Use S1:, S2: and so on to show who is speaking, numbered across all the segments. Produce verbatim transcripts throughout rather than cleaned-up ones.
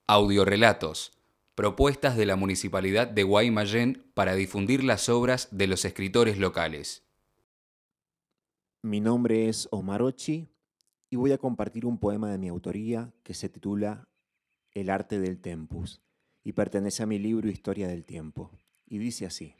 S1: Audiorelatos, propuestas de la Municipalidad de Guaymallén para difundir las obras de los escritores locales.
S2: Mi nombre es Omar Ochi y voy a compartir un poema de mi autoría que se titula El arte del tempus y pertenece a mi libro Historia del tiempo. Y dice así.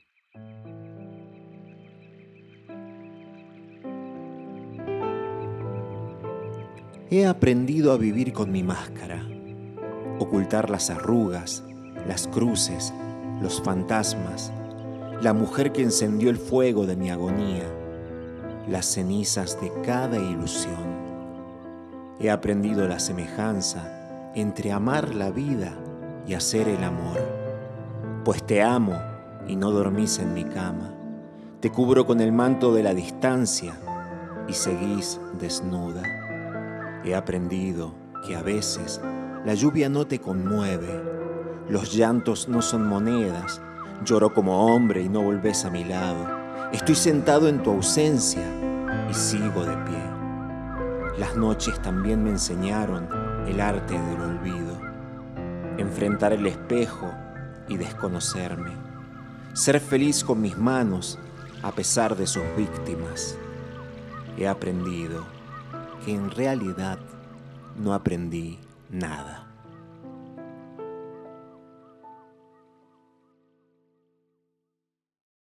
S2: He aprendido a vivir con mi máscara, ocultar las arrugas, las cruces, los fantasmas, la mujer que encendió el fuego de mi agonía, las cenizas de cada ilusión. He aprendido la semejanza entre amar la vida y hacer el amor, pues te amo y no dormís en mi cama, te cubro con el manto de la distancia y seguís desnuda. He aprendido que a veces la lluvia no te conmueve, los llantos no son monedas, lloro como hombre y no volvés a mi lado, estoy sentado en tu ausencia y sigo de pie. Las noches también me enseñaron el arte del olvido, enfrentar el espejo y desconocerme, ser feliz con mis manos a pesar de sus víctimas. He aprendido que en realidad no aprendí nada.